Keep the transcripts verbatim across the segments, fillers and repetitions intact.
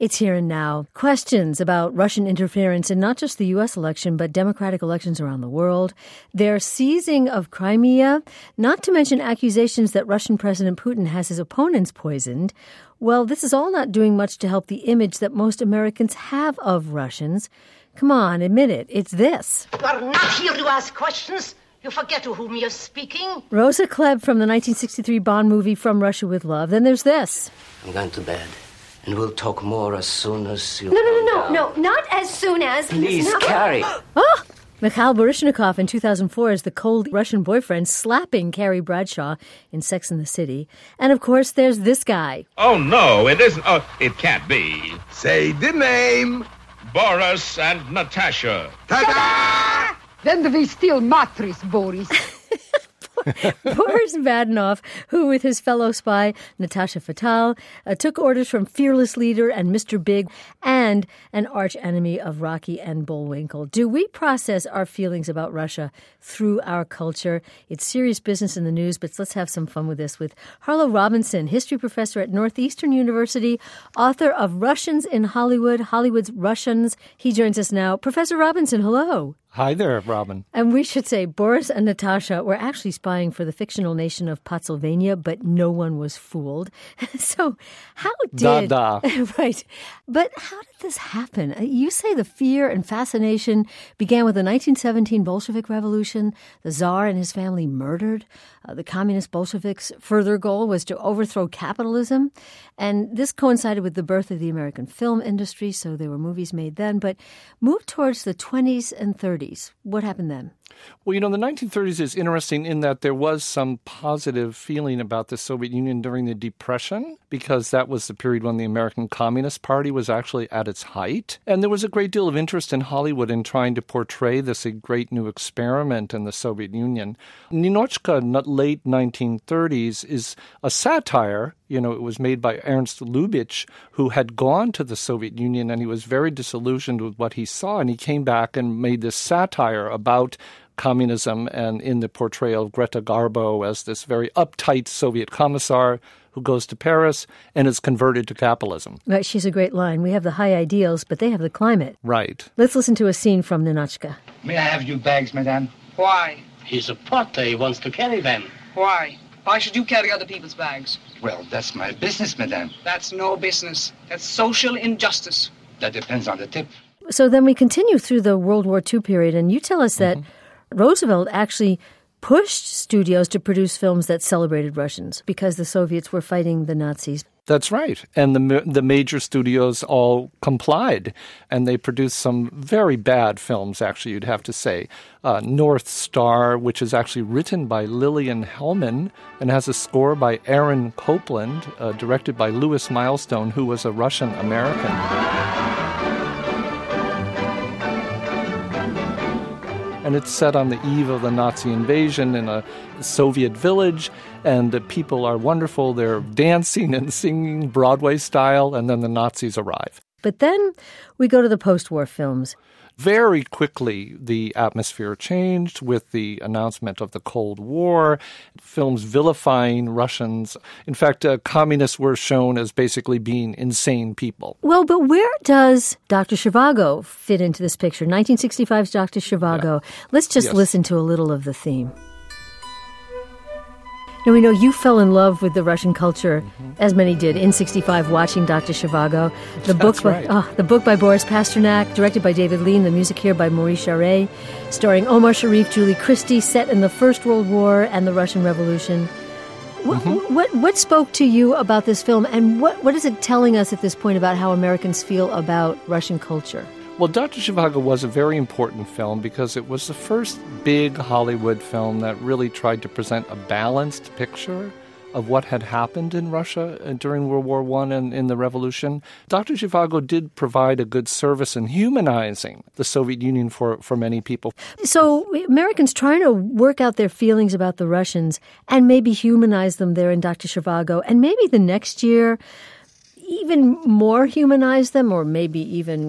It's Here and Now. Questions about Russian interference in not just the U S election, but democratic elections around the world. Their seizing of Crimea, not to mention accusations that Russian President Putin has his opponents poisoned. Well, this is all not doing much to help the image that most Americans have of Russians. Come on, admit it. It's this. You are not here to ask questions. You forget to whom you're speaking. Rosa Klebb from the nineteen sixty-three Bond movie From Russia with Love. Then there's this. I'm going to bed. And we'll talk more as soon as you... No, no, no, no, no, not as soon as... Please, no. Carrie. Oh! Mikhail Baryshnikov in two thousand four as the cold Russian boyfriend slapping Carrie Bradshaw in Sex and the City. And, of course, there's this guy. Oh, no, it isn't. Oh, it can't be. Say the name. Boris and Natasha. Ta-da! Then we steal mattress, Boris. Boris Badenov, who with his fellow spy, Natasha Fatal, uh, took orders from fearless leader and Mister Big and an arch enemy of Rocky and Bullwinkle. Do we process our feelings about Russia through our culture? It's serious business in the news, but let's have some fun with this with Harlow Robinson, history professor at Northeastern University, author of Russians in Hollywood, Hollywood's Russians. He joins us now. Professor Robinson, hello. Hi there, Robin. And we should say Boris and Natasha were actually spying for the fictional nation of Potsylvania, but no one was fooled. So how did... Da, da. Right. But how did this happen? You say the fear and fascination began with the nineteen seventeen Bolshevik Revolution, the Tsar and his family murdered. Uh, the communist Bolsheviks' further goal was to overthrow capitalism. And this coincided with the birth of the American film industry, so there were movies made then. But moved towards the twenties and thirties. What happened then? Well, you know, the nineteen thirties is interesting in that there was some positive feeling about the Soviet Union during the Depression, because that was the period when the American Communist Party was actually at its height. And there was a great deal of interest in Hollywood in trying to portray this a great new experiment in the Soviet Union. Ninotchka, late nineteen thirties, is a satire. You know, it was made by Ernst Lubitsch, who had gone to the Soviet Union, and he was very disillusioned with what he saw. And he came back and made this satire about communism, and in the portrayal of Greta Garbo as this very uptight Soviet commissar who goes to Paris and is converted to capitalism. Right, she's a great line. We have the high ideals, but they have the climate. Right. Let's listen to a scene from Ninotchka. May I have your bags, madame? Why? He's a porter. He wants to carry them. Why? Why should you carry other people's bags? Well, that's my business, madame. That's no business. That's social injustice. That depends on the tip. So then we continue through the World War Two period, and you tell us that mm-hmm. Roosevelt actually pushed studios to produce films that celebrated Russians because the Soviets were fighting the Nazis. That's right. And the the major studios all complied, and they produced some very bad films, actually, you'd have to say. Uh, North Star, which is actually written by Lillian Hellman and has a score by Aaron Copland, uh, directed by Louis Milestone, who was a Russian-American. And it's set on the eve of the Nazi invasion in a Soviet village, and the people are wonderful. They're dancing and singing Broadway style, and then the Nazis arrive. But then we go to the post-war films. Very quickly, the atmosphere changed with the announcement of the Cold War, films vilifying Russians. In fact, uh, communists were shown as basically being insane people. Well, but where does Doctor Zhivago fit into this picture? nineteen sixty-five's Doctor Zhivago. Yeah. Let's just yes. listen to a little of the theme. Now, we know you fell in love with the Russian culture, mm-hmm. as many did, in sixty-five, watching Doctor Zhivago. The book, That's by, right. oh, the book by Boris Pasternak, directed by David Lean, the music here by Maurice Jarre, starring Omar Sharif, Julie Christie, set in the First World War and the Russian Revolution. What, mm-hmm. what, what spoke to you about this film, and what, what is it telling us at this point about how Americans feel about Russian culture? Well, Doctor Zhivago was a very important film because it was the first big Hollywood film that really tried to present a balanced picture of what had happened in Russia during World War One and in the Revolution. Doctor Zhivago did provide a good service in humanizing the Soviet Union for, for many people. So Americans trying to work out their feelings about the Russians and maybe humanize them there in Doctor Zhivago, and maybe the next year even more humanize them, or maybe even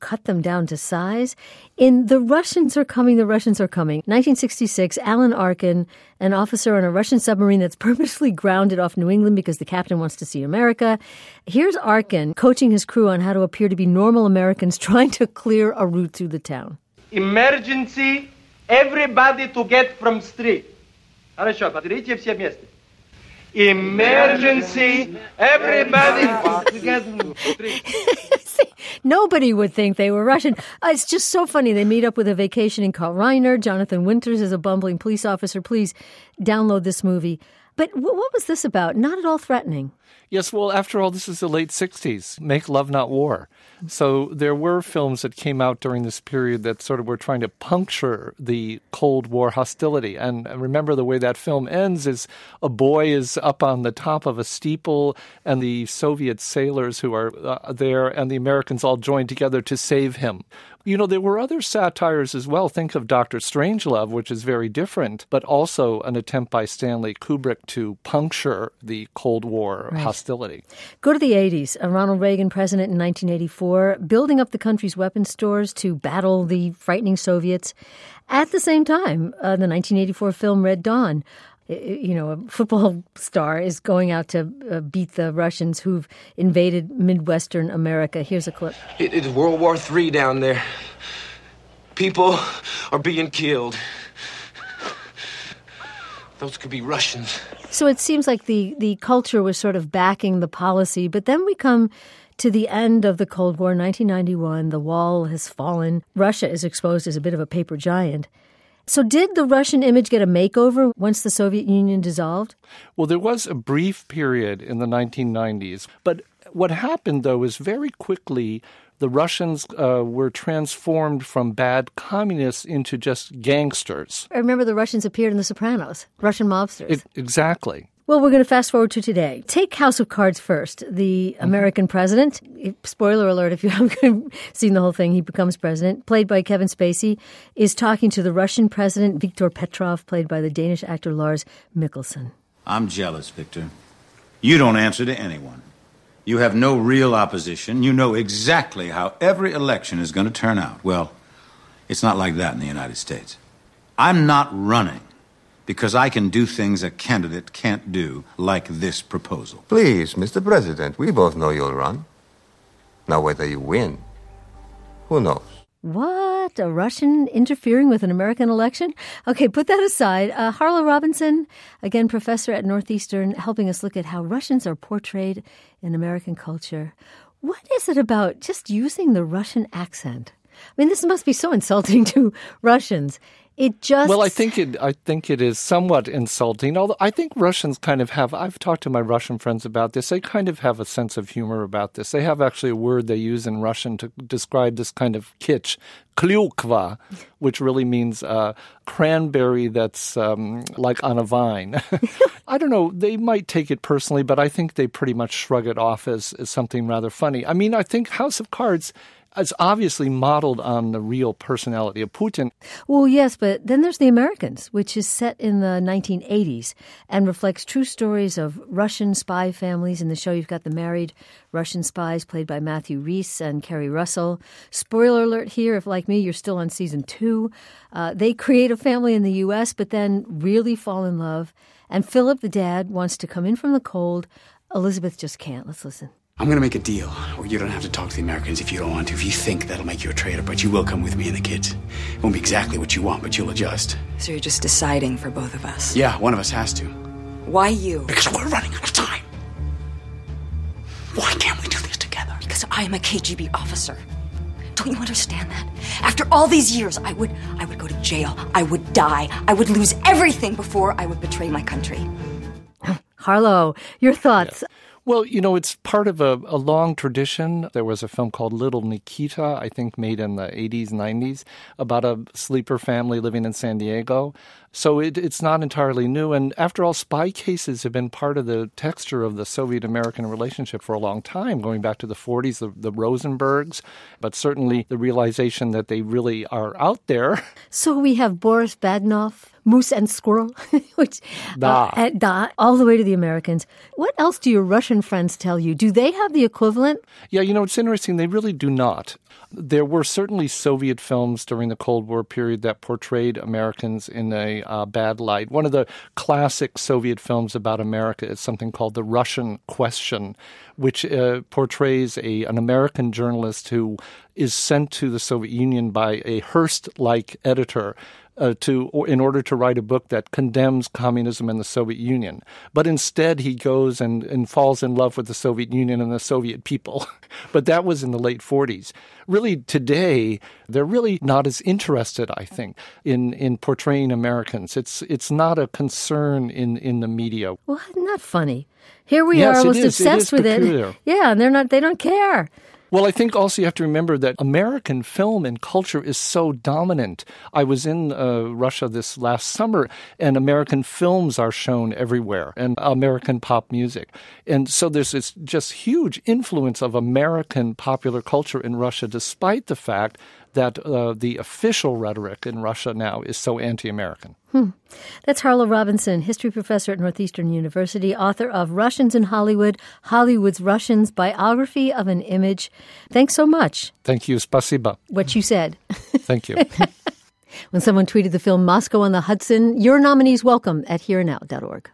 cut them down to size. In The Russians Are Coming, The Russians Are Coming, nineteen sixty-six, Alan Arkin, an officer on a Russian submarine that's purposely grounded off New England because the captain wants to see America. Here's Arkin coaching his crew on how to appear to be normal Americans trying to clear a route through the town. Emergency, everybody to get from street. Хорошо, подойдите все вместе. Emergency, everybody to get from street. Nobody would think they were Russian. Uh, it's just so funny. They meet up with a vacationing Carl Reiner. Jonathan Winters is a bumbling police officer. Please download this movie. But w- what was this about? Not at all threatening. Yes, well, after all, this is the late sixties. Make love, not war. So there were films that came out during this period that sort of were trying to puncture the Cold War hostility. And remember, the way that film ends is a boy is up on the top of a steeple, and the Soviet sailors who are uh, there and the Americans all join together to save him. You know, there were other satires as well. Think of Doctor Strangelove, which is very different, but also an attempt by Stanley Kubrick to puncture the Cold War right. hostility. Go to the eighties. A Ronald Reagan president in nineteen eighty-four, building up the country's weapons stores to battle the frightening Soviets. At the same time, uh, the nineteen eighty-four film Red Dawn. You know, a football star is going out to uh, beat the Russians who've invaded Midwestern America. Here's a clip. It, it's World War Three down there. People are being killed. Those could be Russians. So it seems like the, the culture was sort of backing the policy. But then we come to the end of the Cold War, nineteen ninety-one. The wall has fallen. Russia is exposed as a bit of a paper giant. So did the Russian image get a makeover once the Soviet Union dissolved? Well, there was a brief period in the nineteen nineties. But what happened, though, is very quickly the Russians uh, were transformed from bad communists into just gangsters. I remember the Russians appeared in The Sopranos, Russian mobsters. It, exactly. Well, we're going to fast forward to today. Take House of Cards first. The American president, spoiler alert if you haven't seen the whole thing, he becomes president, played by Kevin Spacey, is talking to the Russian president, Viktor Petrov, played by the Danish actor Lars Mikkelsen. I'm jealous, Victor. You don't answer to anyone. You have no real opposition. You know exactly how every election is going to turn out. Well, it's not like that in the United States. I'm not running because I can do things a candidate can't do, like this proposal. Please, Mister President, we both know you'll run. Now, whether you win, who knows? What? A Russian interfering with an American election? Okay, put that aside. Uh, Harlow Robinson, again, professor at Northeastern, helping us look at how Russians are portrayed in American culture. What is it about just using the Russian accent? I mean, this must be so insulting to Russians. It just well, I think it. I think it is somewhat insulting. Although I think Russians kind of have. I've talked to my Russian friends about this. They kind of have a sense of humor about this. They have actually a word they use in Russian to describe this kind of kitsch, klyukva, which really means uh, cranberry that's um, like on a vine. I don't know. They might take it personally, but I think they pretty much shrug it off as, as something rather funny. I mean, I think House of Cards is obviously modeled on the real personality of Putin. Well, yes, but then there's The Americans, which is set in the nineteen eighties and reflects true stories of Russian spy families. In the show, you've got the married Russian spies played by Matthew Rhys and Kerry Russell. Spoiler alert here, if like me, you're still on season two. Uh, they create a family in the U S, but then really fall in love. And Philip, the dad, wants to come in from the cold. Elizabeth just can't. Let's listen. I'm going to make a deal where you don't have to talk to the Americans if you don't want to, if you think that'll make you a traitor, but you will come with me and the kids. It won't be exactly what you want, but you'll adjust. So you're just deciding for both of us? Yeah, one of us has to. Why you? Because we're running out of time. Why can't we do this together? Because I am a K G B officer. Don't you understand that? After all these years, I would I would go to jail. I would die. I would lose everything before I would betray my country. Harlow, your thoughts? Yeah. Well, you know, it's part of a, a long tradition. There was a film called Little Nikita, I think made in the eighties, nineties, about a sleeper family living in San Diego. So it, it's not entirely new. And after all, spy cases have been part of the texture of the Soviet-American relationship for a long time, going back to the forties, the, the Rosenbergs, but certainly the realization that they really are out there. So we have Boris Badenov, Moose and Squirrel, which da. Uh, da, all the way to the Americans. What else do your Russian friends tell you? Do they have the equivalent? Yeah, you know, it's interesting. They really do not. There were certainly Soviet films during the Cold War period that portrayed Americans in a uh, bad light. One of the classic Soviet films about America is something called The Russian Question, which uh, portrays a an American journalist who is sent to the Soviet Union by a Hearst-like editor Uh, to or in order to write a book that condemns communism and the Soviet Union. But instead he goes and, and falls in love with the Soviet Union and the Soviet people. But that was in the late forties. Really, today, they're really not as interested, I think, in, in portraying Americans. It's it's not a concern in, in the media. Well, isn't that funny? Here we yes, are, almost it is. obsessed it is with peculiar. it. Yeah, and they're not. They don't care. Well, I think also you have to remember that American film and culture is so dominant. I was in uh, Russia this last summer, and American films are shown everywhere, and American pop music. And so there's this just huge influence of American popular culture in Russia, despite the fact that uh, the official rhetoric in Russia now is so anti-American. Hmm. That's Harlow Robinson, history professor at Northeastern University, author of Russians in Hollywood, Hollywood's Russians, Biography of an Image. Thanks so much. Thank you. Spasiba. What you said. Thank you. When someone tweeted the film Moscow on the Hudson, your nominee's welcome at here and now dot org.